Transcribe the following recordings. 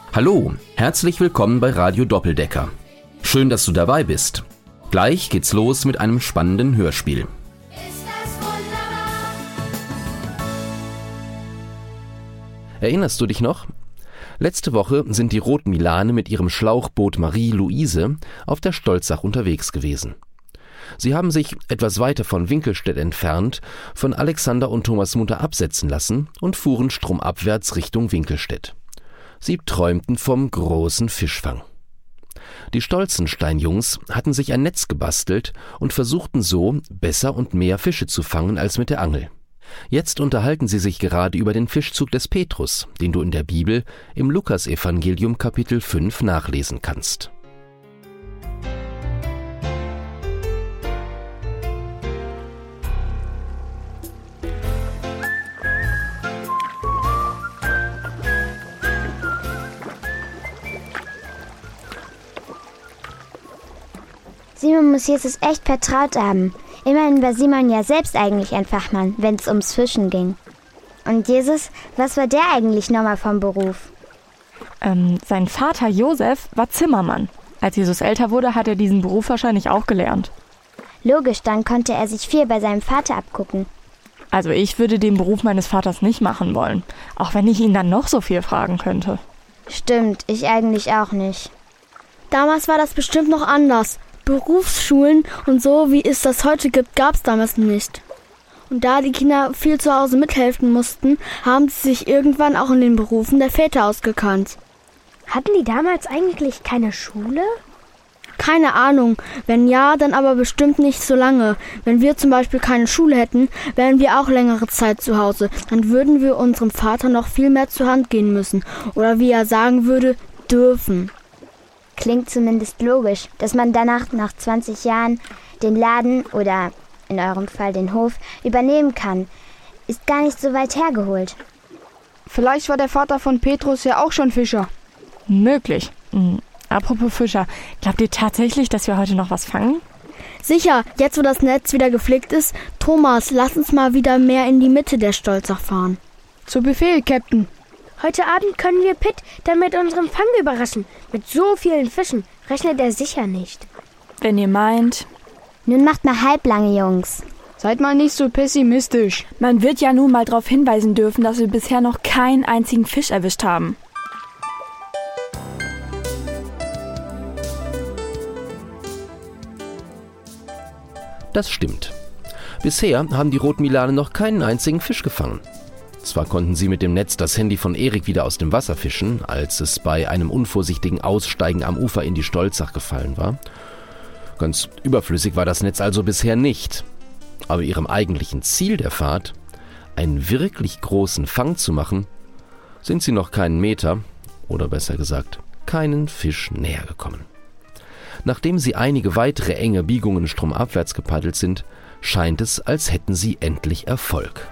Hallo, herzlich willkommen bei Radio Doppeldecker. Schön, dass du dabei bist. Gleich geht's los mit einem spannenden Hörspiel. Ist das wunderbar? Erinnerst du dich noch? Letzte Woche sind die Rotmilane mit ihrem Schlauchboot Marie-Luise auf der Stolzach unterwegs gewesen. Sie haben sich etwas weiter von Winkelstedt entfernt von Alexander und Thomas Mutter absetzen lassen und fuhren stromabwärts Richtung Winkelstedt. Sie träumten vom großen Fischfang. Die Stolzenstein-Jungs hatten sich ein Netz gebastelt und versuchten so, besser und mehr Fische zu fangen als mit der Angel. Jetzt unterhalten sie sich gerade über den Fischzug des Petrus, den du in der Bibel im Lukasevangelium Kapitel 5 nachlesen kannst. Simon muss Jesus echt vertraut haben. Immerhin war Simon ja selbst eigentlich ein Fachmann, wenn es ums Fischen ging. Und Jesus, was war der eigentlich nochmal vom Beruf? Sein Vater Josef war Zimmermann. Als Jesus älter wurde, hat er diesen Beruf wahrscheinlich auch gelernt. Logisch, dann konnte er sich viel bei seinem Vater abgucken. Also ich würde den Beruf meines Vaters nicht machen wollen, auch wenn ich ihn dann noch so viel fragen könnte. Stimmt, ich eigentlich auch nicht. Damals war das bestimmt noch anders. Berufsschulen und so, wie es das heute gibt, gab es damals nicht. Und da die Kinder viel zu Hause mithelfen mussten, haben sie sich irgendwann auch in den Berufen der Väter ausgekannt. Hatten die damals eigentlich keine Schule? Keine Ahnung. Wenn ja, dann aber bestimmt nicht so lange. Wenn wir zum Beispiel keine Schule hätten, wären wir auch längere Zeit zu Hause. Dann würden wir unserem Vater noch viel mehr zur Hand gehen müssen. Oder wie er sagen würde, dürfen. Klingt zumindest logisch, dass man danach nach 20 Jahren den Laden oder in eurem Fall den Hof übernehmen kann. Ist gar nicht so weit hergeholt. Vielleicht war der Vater von Petrus ja auch schon Fischer. Möglich. Apropos Fischer, glaubt ihr tatsächlich, dass wir heute noch was fangen? Sicher, jetzt wo das Netz wieder geflickt ist. Thomas, lass uns mal wieder mehr in die Mitte der Stolzach fahren. Zu Befehl, Captain. Heute Abend können wir Pitt dann mit unserem Fang überraschen. Mit so vielen Fischen rechnet er sicher nicht. Wenn ihr meint. Nun macht mal halblange, Jungs. Seid mal nicht so pessimistisch. Man wird ja nun mal darauf hinweisen dürfen, dass wir bisher noch keinen einzigen Fisch erwischt haben. Das stimmt. Bisher haben die Rotmilane noch keinen einzigen Fisch gefangen. Zwar konnten sie mit dem Netz das Handy von Erik wieder aus dem Wasser fischen, als es bei einem unvorsichtigen Aussteigen am Ufer in die Stolzach gefallen war. Ganz überflüssig war das Netz also bisher nicht. Aber ihrem eigentlichen Ziel der Fahrt, einen wirklich großen Fang zu machen, sind sie noch keinen Meter, oder besser gesagt, keinen Fisch näher gekommen. Nachdem sie einige weitere enge Biegungen stromabwärts gepaddelt sind, scheint es, als hätten sie endlich Erfolg.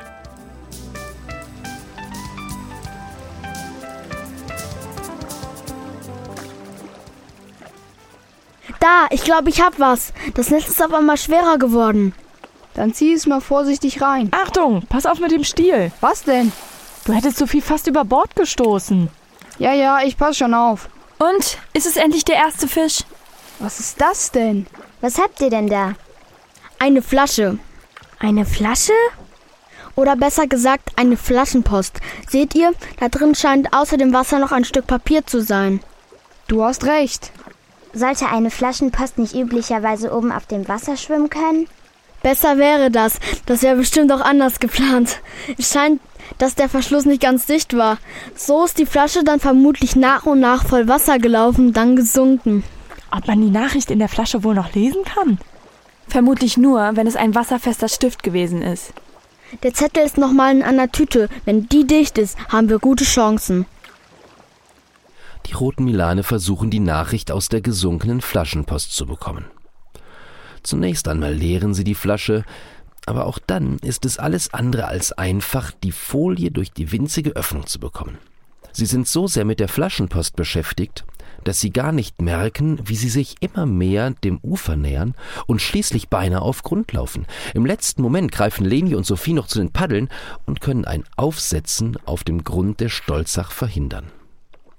Da, ich glaube, ich hab was. Das Netz ist auf einmal schwerer geworden. Dann zieh es mal vorsichtig rein. Achtung, pass auf mit dem Stiel. Was denn? Du hättest Sophie fast über Bord gestoßen. Ja, ich pass schon auf. Und? Ist es endlich der erste Fisch? Was ist das denn? Was habt ihr denn da? Eine Flasche. Eine Flasche? Oder besser gesagt, eine Flaschenpost. Seht ihr, da drin scheint außer dem Wasser noch ein Stück Papier zu sein. Du hast recht. Sollte eine Flaschenpost nicht üblicherweise oben auf dem Wasser schwimmen können? Besser wäre das. Das wäre bestimmt auch anders geplant. Es scheint, dass der Verschluss nicht ganz dicht war. So ist die Flasche dann vermutlich nach und nach voll Wasser gelaufen, dann gesunken. Ob man die Nachricht in der Flasche wohl noch lesen kann? Vermutlich nur, wenn es ein wasserfester Stift gewesen ist. Der Zettel ist nochmal in einer Tüte. Wenn die dicht ist, haben wir gute Chancen. Die Rotmilane versuchen, die Nachricht aus der gesunkenen Flaschenpost zu bekommen. Zunächst einmal leeren sie die Flasche, aber auch dann ist es alles andere als einfach, die Folie durch die winzige Öffnung zu bekommen. Sie sind so sehr mit der Flaschenpost beschäftigt, dass sie gar nicht merken, wie sie sich immer mehr dem Ufer nähern und schließlich beinahe auf Grund laufen. Im letzten Moment greifen Leni und Sophie noch zu den Paddeln und können ein Aufsetzen auf dem Grund der Stolzach verhindern.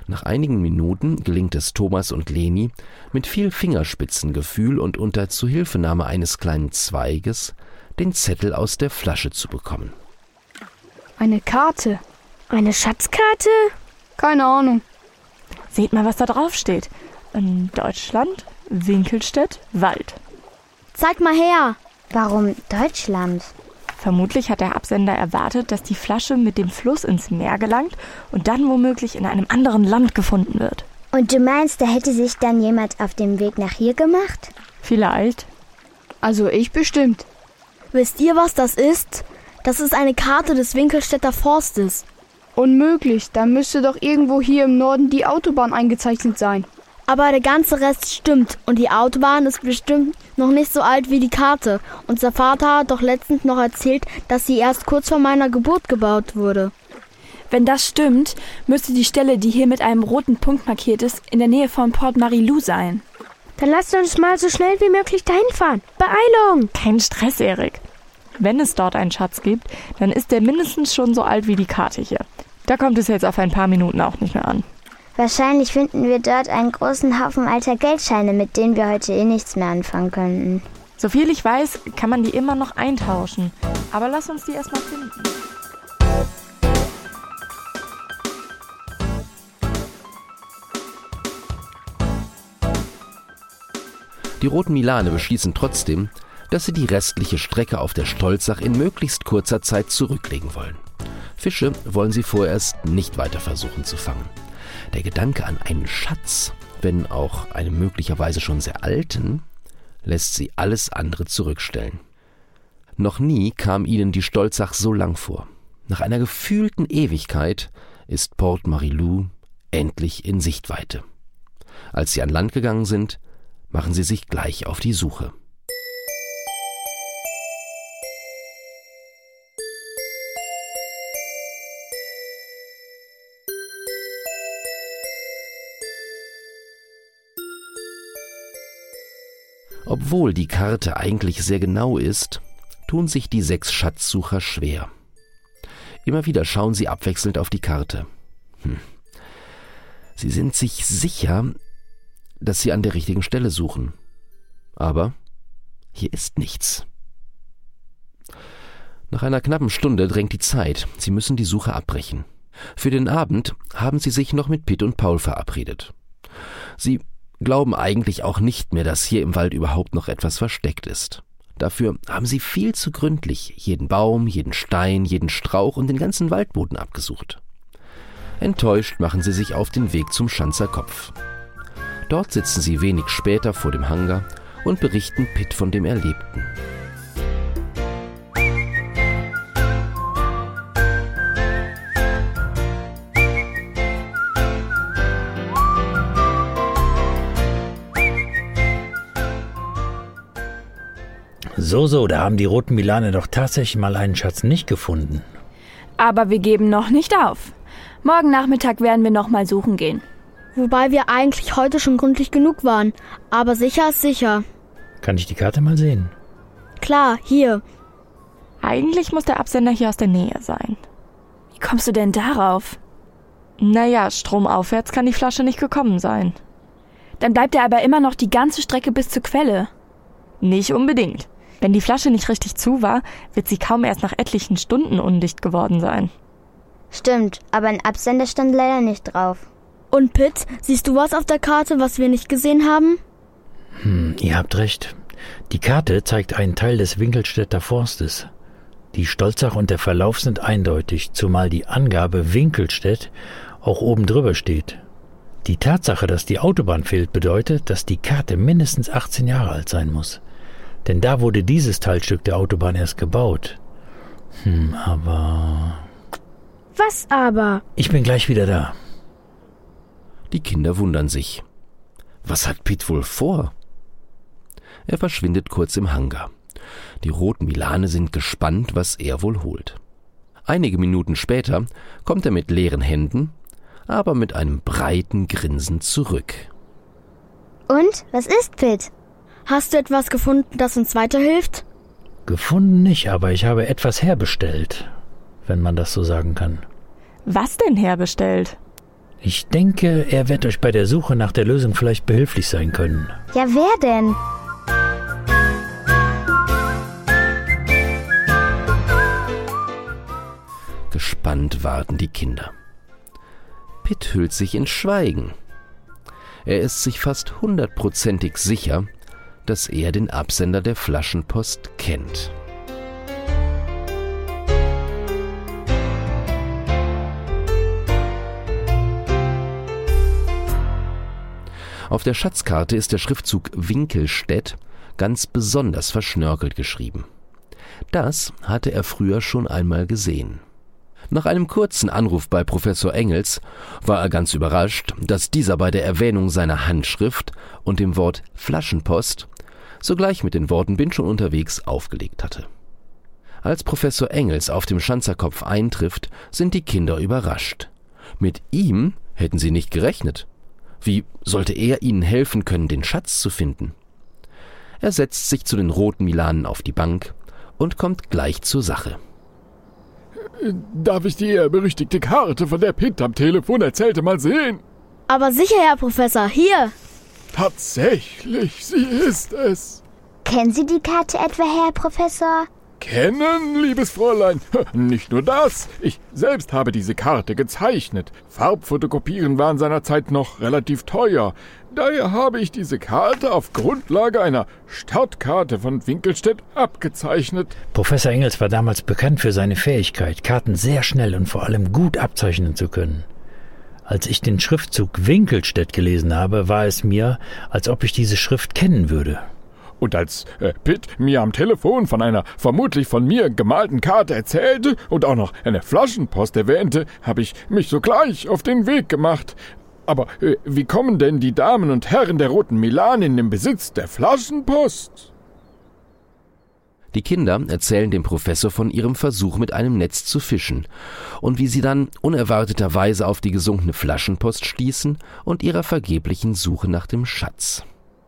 Nach einigen Minuten gelingt es Thomas und Leni, mit viel Fingerspitzengefühl und unter Zuhilfenahme eines kleinen Zweiges den Zettel aus der Flasche zu bekommen. Eine Karte. Eine Schatzkarte? Keine Ahnung. Seht mal, was da drauf steht. In Deutschland, Winkelstedt, Wald. Zeig mal her. Warum Deutschland? Vermutlich hat der Absender erwartet, dass die Flasche mit dem Fluss ins Meer gelangt und dann womöglich in einem anderen Land gefunden wird. Und du meinst, da hätte sich dann jemand auf dem Weg nach hier gemacht? Vielleicht. Also ich bestimmt. Wisst ihr, was das ist? Das ist eine Karte des Winkelstädter Forstes. Unmöglich, da müsste doch irgendwo hier im Norden die Autobahn eingezeichnet sein. Aber der ganze Rest stimmt und die Autobahn ist bestimmt noch nicht so alt wie die Karte. Unser Vater hat doch letztens noch erzählt, dass sie erst kurz vor meiner Geburt gebaut wurde. Wenn das stimmt, müsste die Stelle, die hier mit einem roten Punkt markiert ist, in der Nähe von Port Marilou sein. Dann lasst uns mal so schnell wie möglich dahin fahren. Beeilung! Kein Stress, Erik. Wenn es dort einen Schatz gibt, dann ist der mindestens schon so alt wie die Karte hier. Da kommt es jetzt auf ein paar Minuten auch nicht mehr an. Wahrscheinlich finden wir dort einen großen Haufen alter Geldscheine, mit denen wir heute nichts mehr anfangen könnten. Soviel ich weiß, kann man die immer noch eintauschen. Aber lass uns die erstmal finden. Die Roten Milane beschließen trotzdem, dass sie die restliche Strecke auf der Stolzach in möglichst kurzer Zeit zurücklegen wollen. Fische wollen sie vorerst nicht weiter versuchen zu fangen. Der Gedanke an einen Schatz, wenn auch einen möglicherweise schon sehr alten, lässt sie alles andere zurückstellen. Noch nie kam ihnen die Stolzach so lang vor. Nach einer gefühlten Ewigkeit ist Port Marilou endlich in Sichtweite. Als sie an Land gegangen sind, machen sie sich gleich auf die Suche. Obwohl die Karte eigentlich sehr genau ist, tun sich die 6 Schatzsucher schwer. Immer wieder schauen sie abwechselnd auf die Karte. Sie sind sich sicher, dass sie an der richtigen Stelle suchen. Aber hier ist nichts. Nach einer knappen Stunde drängt die Zeit. Sie müssen die Suche abbrechen. Für den Abend haben sie sich noch mit Pitt und Paul verabredet. Sie glauben eigentlich auch nicht mehr, dass hier im Wald überhaupt noch etwas versteckt ist. Dafür haben sie viel zu gründlich jeden Baum, jeden Stein, jeden Strauch und den ganzen Waldboden abgesucht. Enttäuscht machen sie sich auf den Weg zum Schanzer Kopf. Dort sitzen sie wenig später vor dem Hangar und berichten Pitt von dem Erlebten. So, da haben die Roten Milane doch tatsächlich mal einen Schatz nicht gefunden. Aber wir geben noch nicht auf. Morgen Nachmittag werden wir noch mal suchen gehen. Wobei wir eigentlich heute schon gründlich genug waren. Aber sicher ist sicher. Kann ich die Karte mal sehen? Klar, hier. Eigentlich muss der Absender hier aus der Nähe sein. Wie kommst du denn darauf? Naja, stromaufwärts kann die Flasche nicht gekommen sein. Dann bleibt er aber immer noch die ganze Strecke bis zur Quelle. Nicht unbedingt. Wenn die Flasche nicht richtig zu war, wird sie kaum erst nach etlichen Stunden undicht geworden sein. Stimmt, aber ein Absender stand leider nicht drauf. Und Pitt, siehst du was auf der Karte, was wir nicht gesehen haben? Ihr habt recht. Die Karte zeigt einen Teil des Winkelstädter Forstes. Die Stolzach und der Verlauf sind eindeutig, zumal die Angabe Winkelstedt auch oben drüber steht. Die Tatsache, dass die Autobahn fehlt, bedeutet, dass die Karte mindestens 18 Jahre alt sein muss. Denn da wurde dieses Teilstück der Autobahn erst gebaut. Aber... Was aber? Ich bin gleich wieder da. Die Kinder wundern sich. Was hat Pitt wohl vor? Er verschwindet kurz im Hangar. Die Roten Milane sind gespannt, was er wohl holt. Einige Minuten später kommt er mit leeren Händen, aber mit einem breiten Grinsen zurück. Und? Was ist, Pitt? Hast du etwas gefunden, das uns weiterhilft? Gefunden nicht, aber ich habe etwas herbestellt, wenn man das so sagen kann. Was denn herbestellt? Ich denke, er wird euch bei der Suche nach der Lösung vielleicht behilflich sein können. Ja, wer denn? Gespannt warten die Kinder. Pitt hüllt sich in Schweigen. Er ist sich fast 100%ig sicher, dass er den Absender der Flaschenpost kennt. Auf der Schatzkarte ist der Schriftzug Winkelstedt ganz besonders verschnörkelt geschrieben. Das hatte er früher schon einmal gesehen. Nach einem kurzen Anruf bei Professor Engels war er ganz überrascht, dass dieser bei der Erwähnung seiner Handschrift und dem Wort Flaschenpost sogleich mit den Worten »Bin schon unterwegs« aufgelegt hatte. Als Professor Engels auf dem Schanzerkopf eintrifft, sind die Kinder überrascht. Mit ihm hätten sie nicht gerechnet. Wie sollte er ihnen helfen können, den Schatz zu finden? Er setzt sich zu den roten Milanen auf die Bank und kommt gleich zur Sache. Darf ich die berüchtigte Karte, von der Pitt am Telefon erzählte, mal sehen? Aber sicher, Herr Professor, hier. Tatsächlich, sie ist es. Kennen Sie die Karte etwa, Herr Professor? Kennen, liebes Fräulein. Nicht nur das, ich selbst habe diese Karte gezeichnet. Farbfotokopieren waren seinerzeit noch relativ teuer. Daher habe ich diese Karte auf Grundlage einer Stadtkarte von Winkelstedt abgezeichnet. Professor Engels war damals bekannt für seine Fähigkeit, Karten sehr schnell und vor allem gut abzeichnen zu können. Als ich den Schriftzug Winkelstedt gelesen habe, war es mir, als ob ich diese Schrift kennen würde. Und als Pitt mir am Telefon von einer vermutlich von mir gemalten Karte erzählte und auch noch eine Flaschenpost erwähnte, habe ich mich sogleich auf den Weg gemacht. Aber wie kommen denn die Damen und Herren der roten Milan in den Besitz der Flaschenpost? Die Kinder erzählen dem Professor von ihrem Versuch, mit einem Netz zu fischen und wie sie dann unerwarteterweise auf die gesunkene Flaschenpost stießen und ihrer vergeblichen Suche nach dem Schatz.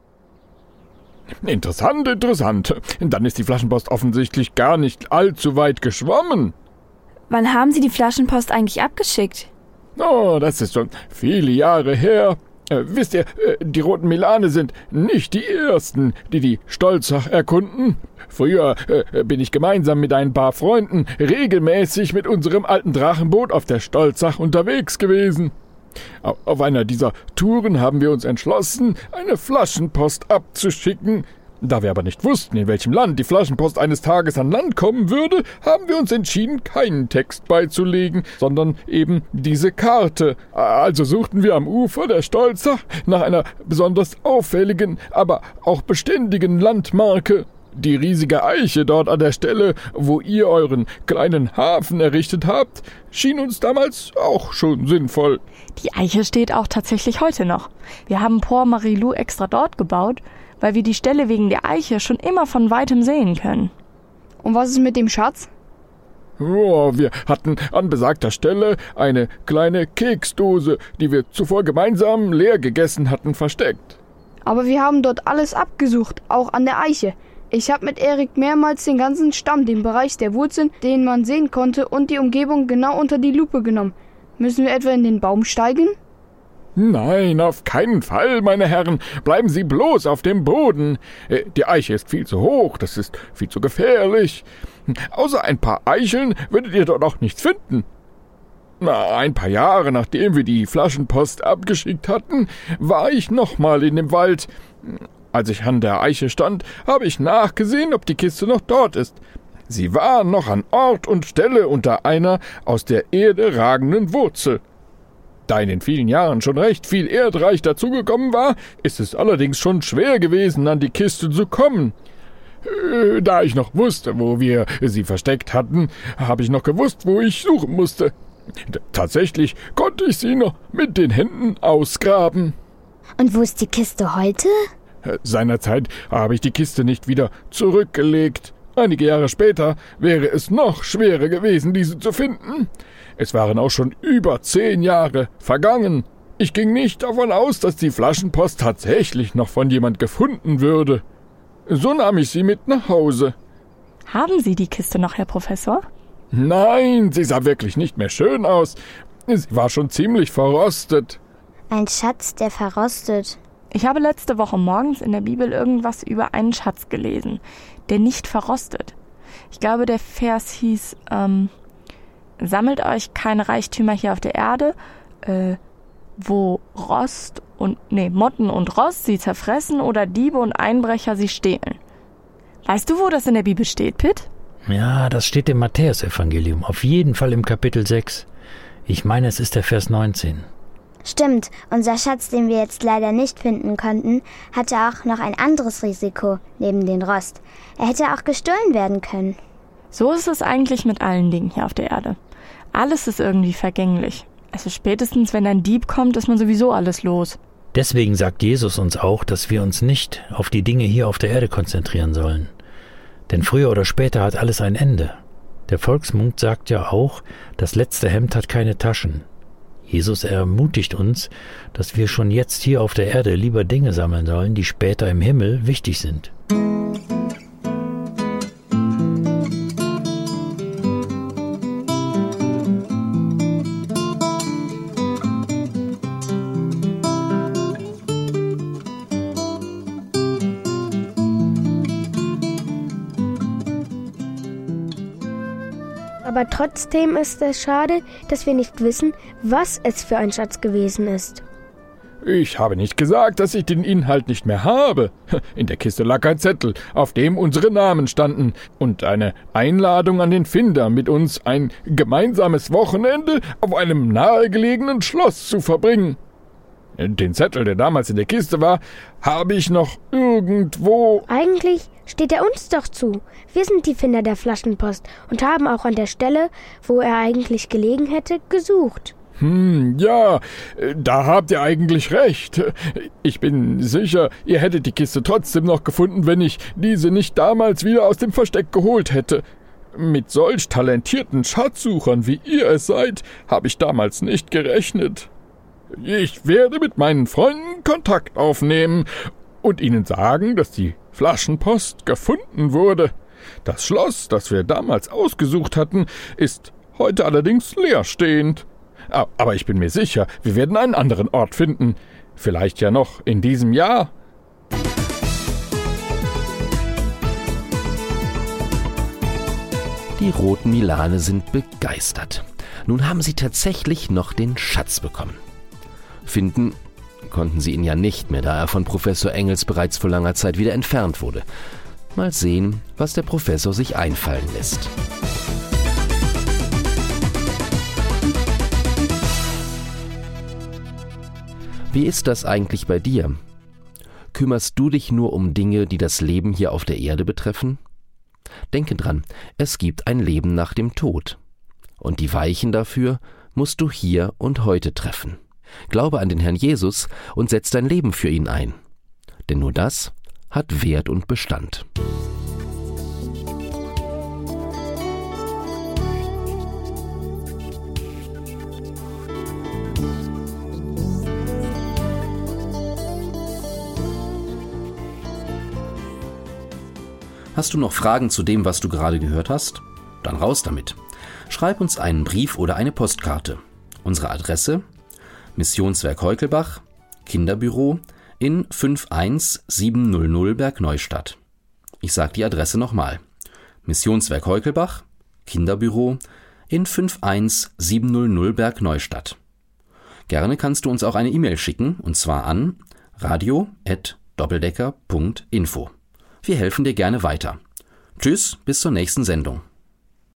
Interessant. Dann ist die Flaschenpost offensichtlich gar nicht allzu weit geschwommen. Wann haben Sie die Flaschenpost eigentlich abgeschickt? Oh, das ist schon viele Jahre her. Wisst ihr, die roten Milane sind nicht die ersten, die die Stolzach erkunden. Früher bin ich gemeinsam mit ein paar Freunden regelmäßig mit unserem alten Drachenboot auf der Stolzach unterwegs gewesen. Auf einer dieser Touren haben wir uns entschlossen, eine Flaschenpost abzuschicken. Da wir aber nicht wussten, in welchem Land die Flaschenpost eines Tages an Land kommen würde, haben wir uns entschieden, keinen Text beizulegen, sondern eben diese Karte. Also suchten wir am Ufer der Stolzach nach einer besonders auffälligen, aber auch beständigen Landmarke. Die riesige Eiche dort an der Stelle, wo ihr euren kleinen Hafen errichtet habt, schien uns damals auch schon sinnvoll. Die Eiche steht auch tatsächlich heute noch. Wir haben Port Marilou extra dort gebaut, weil wir die Stelle wegen der Eiche schon immer von weitem sehen können. Und was ist mit dem Schatz? Oh, wir hatten an besagter Stelle eine kleine Keksdose, die wir zuvor gemeinsam leer gegessen hatten, versteckt. Aber wir haben dort alles abgesucht, auch an der Eiche. Ich habe mit Erik mehrmals den ganzen Stamm, den Bereich der Wurzeln, den man sehen konnte, und die Umgebung genau unter die Lupe genommen. Müssen wir etwa in den Baum steigen? Nein, auf keinen Fall, meine Herren. Bleiben Sie bloß auf dem Boden. Die Eiche ist viel zu hoch, das ist viel zu gefährlich. Außer ein paar Eicheln würdet ihr dort auch nichts finden. Ein paar Jahre nachdem wir die Flaschenpost abgeschickt hatten, war ich nochmal in dem Wald. Als ich an der Eiche stand, habe ich nachgesehen, ob die Kiste noch dort ist. Sie war noch an Ort und Stelle unter einer aus der Erde ragenden Wurzel. Da in den vielen Jahren schon recht viel Erdreich dazugekommen war, ist es allerdings schon schwer gewesen, an die Kiste zu kommen. Da ich noch wusste, wo wir sie versteckt hatten, habe ich noch gewusst, wo ich suchen musste. Tatsächlich konnte ich sie noch mit den Händen ausgraben. Und wo ist die Kiste heute? Seinerzeit habe ich die Kiste nicht wieder zurückgelegt. Einige Jahre später wäre es noch schwerer gewesen, diese zu finden. Es waren auch schon über 10 Jahre vergangen. Ich ging nicht davon aus, dass die Flaschenpost tatsächlich noch von jemand gefunden würde. So nahm ich sie mit nach Hause. Haben Sie die Kiste noch, Herr Professor? Nein, sie sah wirklich nicht mehr schön aus. Sie war schon ziemlich verrostet. Ein Schatz, der verrostet. Ich habe letzte Woche morgens in der Bibel irgendwas über einen Schatz gelesen, der nicht verrostet. Ich glaube, der Vers hieß, sammelt euch keine Reichtümer hier auf der Erde, wo Motten und Rost sie zerfressen oder Diebe und Einbrecher sie stehlen. Weißt du, wo das in der Bibel steht, Pitt? Ja, das steht im Matthäusevangelium, auf jeden Fall im Kapitel 6. Ich meine, es ist der Vers 19. Stimmt, unser Schatz, den wir jetzt leider nicht finden konnten, hatte auch noch ein anderes Risiko neben den Rost. Er hätte auch gestohlen werden können. So ist es eigentlich mit allen Dingen hier auf der Erde. Alles ist irgendwie vergänglich. Also spätestens, wenn ein Dieb kommt, ist man sowieso alles los. Deswegen sagt Jesus uns auch, dass wir uns nicht auf die Dinge hier auf der Erde konzentrieren sollen. Denn früher oder später hat alles ein Ende. Der Volksmund sagt ja auch, das letzte Hemd hat keine Taschen. Jesus ermutigt uns, dass wir schon jetzt hier auf der Erde lieber Dinge sammeln sollen, die später im Himmel wichtig sind. Aber trotzdem ist es schade, dass wir nicht wissen, was es für ein Schatz gewesen ist. Ich habe nicht gesagt, dass ich den Inhalt nicht mehr habe. In der Kiste lag ein Zettel, auf dem unsere Namen standen und eine Einladung an den Finder, mit uns ein gemeinsames Wochenende auf einem nahegelegenen Schloss zu verbringen. Den Zettel, der damals in der Kiste war, habe ich noch irgendwo... Eigentlich steht er uns doch zu. Wir sind die Finder der Flaschenpost und haben auch an der Stelle, wo er eigentlich gelegen hätte, gesucht. Ja, da habt ihr eigentlich recht. Ich bin sicher, ihr hättet die Kiste trotzdem noch gefunden, wenn ich diese nicht damals wieder aus dem Versteck geholt hätte. Mit solch talentierten Schatzsuchern, wie ihr es seid, habe ich damals nicht gerechnet. Ich werde mit meinen Freunden Kontakt aufnehmen und ihnen sagen, dass die Flaschenpost gefunden wurde. Das Schloss, das wir damals ausgesucht hatten, ist heute allerdings leerstehend. Aber ich bin mir sicher, wir werden einen anderen Ort finden. Vielleicht ja noch in diesem Jahr. Die roten Milane sind begeistert. Nun haben sie tatsächlich noch den Schatz bekommen. Finden konnten sie ihn ja nicht mehr, da er von Professor Engels bereits vor langer Zeit wieder entfernt wurde. Mal sehen, was der Professor sich einfallen lässt. Wie ist das eigentlich bei dir? Kümmerst du dich nur um Dinge, die das Leben hier auf der Erde betreffen? Denke dran, es gibt ein Leben nach dem Tod. Und die Weichen dafür musst du hier und heute treffen. Glaube an den Herrn Jesus und setz dein Leben für ihn ein. Denn nur das hat Wert und Bestand. Hast du noch Fragen zu dem, was du gerade gehört hast? Dann raus damit. Schreib uns einen Brief oder eine Postkarte. Unsere Adresse: Missionswerk Heukelbach, Kinderbüro in 51700 Bergneustadt. Ich sage die Adresse nochmal. Missionswerk Heukelbach, Kinderbüro in 51700 Bergneustadt. Gerne kannst du uns auch eine E-Mail schicken, und zwar an radio@doppeldecker.info. Wir helfen dir gerne weiter. Tschüss, bis zur nächsten Sendung.